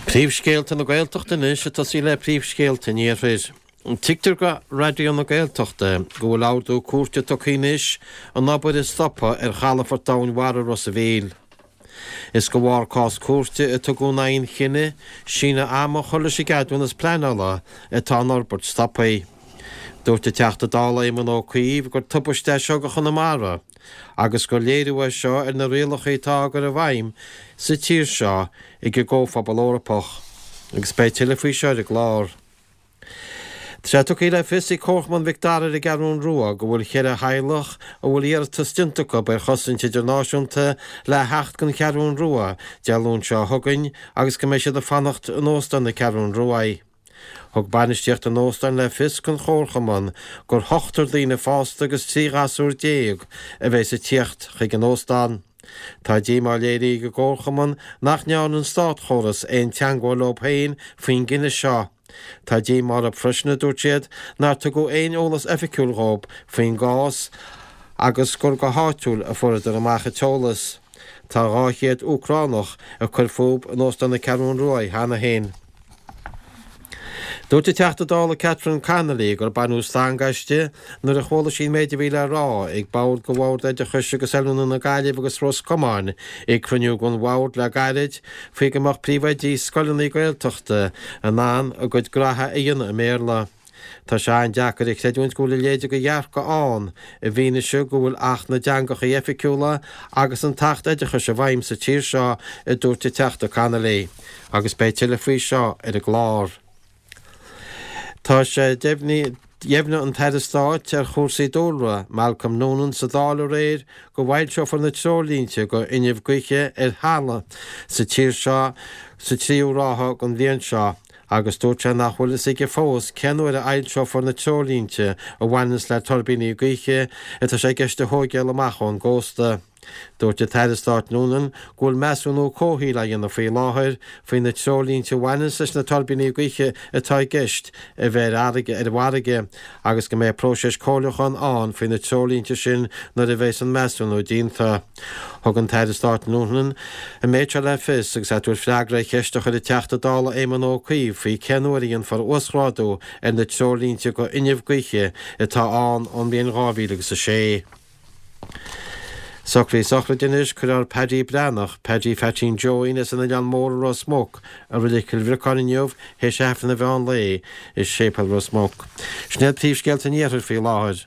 Príomhscéalta na Gaeltachta is atá sí le príomhscéalta níorfir. Tictar go radio na Gaeltachta go bhfuil áardú cuairte tucínis an nábud is stoppa chalafar dain mhara ros a bhéal. Is go bhhar cás cuairte atá go naon chinne sína ama chola sí gadún is pleanala atá Norbert stoppaí. Dúirta teachta dála é man ócaíomh gur tubaiste seo go chuna mara, agus go léirú seo na réalachaí tá gur a bhaim sa tír seo I go ggófabal órapach, agus bé tilafí seo a glár. Tá tu le fisi cóchman Victoria a garún ruá go bhfuil chéad a hailech a bhfuil ar tastintacha ar chosaint idirnáisiúnta le hecht gan cearún ruá dealún seo thugain agus go mééis a fannacht an óstan na cearún ruáid. Thug banisteocht an óstan le fis gan chórchaman gur hochttar lína fásta agus tíghasúr déag a bheits a tíocht chuig an óstan. Tá dí má léirí go górchaman nach neán an stát choras ein teangháil ó péin faoin gine seo. Tá dí mar a frisna dúirtéad nar tu go ein ólas eficúilróp faoin gás agus gur go háitiúil a fuidir amach teolalas. Tá ráchéad Ucránach a chuir fób an óstan na cearún ruáid hena héin. Dúirta teachta dála Catherine Connolly gur banú stangaiste nuair a chóla sin méidir bhíle rá ag bád go bhhaid a chuiste go selúna na gaiileh agus Ros Comáin ag cruniú gon bhhaid le gaiid faoi goach príomhaidí scoilnaí Gaeltachta a ná a gcuid gratha a dhéanana a méla. Tá se an deachar ag chéadún go le léidir go dhearc go an a bhíine seo go bhfuil ach na deangacha eficúla agus an tacht idircha se bhaim sa tír seo I dúirta teachta Connolly agus bé tilafí seo ar a glár. Tá sé dhéimne an teidirstát ar chósaí dóra Malcolm Noonan sa dála réir go bhhaid seo fan na teolínte go inmh gcuiche ar hála sa tír seo sa tríú rátha an bhíon seo agus dúirte nachhfuil is ige fós ceanúir a ail seo fan na teolínte a bhhainas le torbíní gcuiche atá sé gceiste thógeal amach an ggósta. Dúirte teidirstát Noonan ghfuil measúnú cóthaí le dhéanana faoi láthair faoin na teolínte bhhainas leis na torbíní gcuiche atá gceist a bheith aige ar bharige agus go mé próiseis cóilechan an faoin na teolínte sin nar a bheits an measúnú dínta. Thug an teidirstát Noonan a méid le fis agus atúir freagra cheiste chuir teachta dála éman ócaíomh faoi ceanúiríonn far osráidú ar na teolínte go inmh gcuiche atá an bhíon rábhíle agus a sé. Socraí Socradinis chuir Paddy Branach, Paddy Fatin Join is an Jan Mór Rosmok, a ridicule Virconineov, his chef in the Van Lay, is Shapel Rosmok. Sned príomhscéalta níotar faoi láthair.